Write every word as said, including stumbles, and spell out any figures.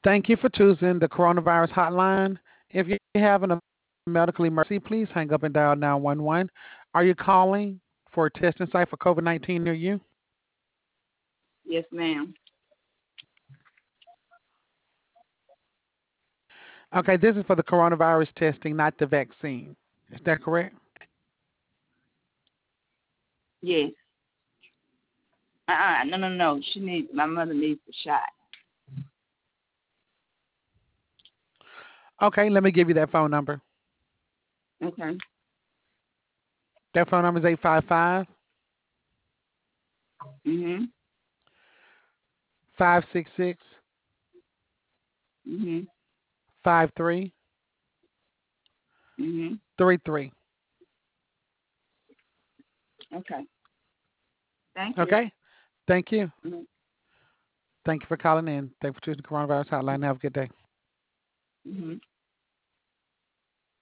Thank you for choosing the coronavirus hotline. If you have a medical emergency, please hang up and dial nine one one. Are you calling for a testing site for COVID nineteen near you? Yes, ma'am. Okay, this is for the coronavirus testing, not the vaccine. Is that correct? Yes. Uh-uh. No, no, no. She needs. My mother needs the shot. Okay, let me give you that phone number. Okay. That phone number is eight five five, Mhm. five six six, Mhm. five three Mhm. three three. Okay. Thank you. Okay? Thank you. Mhm. Thank you for calling in. Thank you for choosing the coronavirus hotline. Have a good day. Mhm.